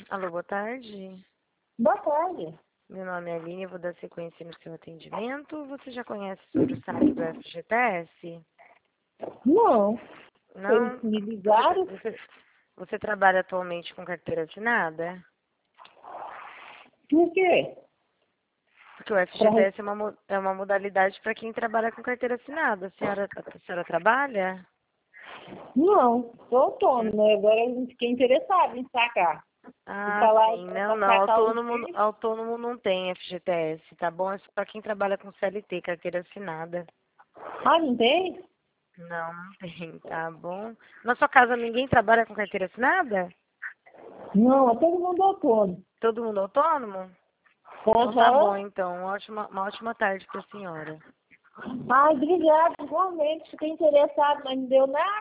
Alô, boa tarde. Boa tarde. Meu nome é Aline, eu vou dar sequência no seu atendimento. Você já conhece sobre o site do FGTS? Não. Não? Eles me ligaram? Você trabalha atualmente com carteira assinada? Por quê? Porque o FGTS é uma modalidade para quem trabalha com carteira assinada. A senhora trabalha? Não, sou autônoma. Agora eu fiquei interessada em sacar. Ah, Falar sim. para Não, não. sacar os filhos. Autônomo não tem FGTS, tá bom? É só para quem trabalha com CLT, carteira assinada. Ah, não tem? Não, não tem, tá bom? Na sua casa ninguém trabalha com carteira assinada? Não, é todo mundo autônomo. Todo mundo autônomo? Então tá bom, Aham. então. Uma ótima tarde para a senhora. Ai, obrigada, igualmente. Fiquei interessada, mas não deu nada.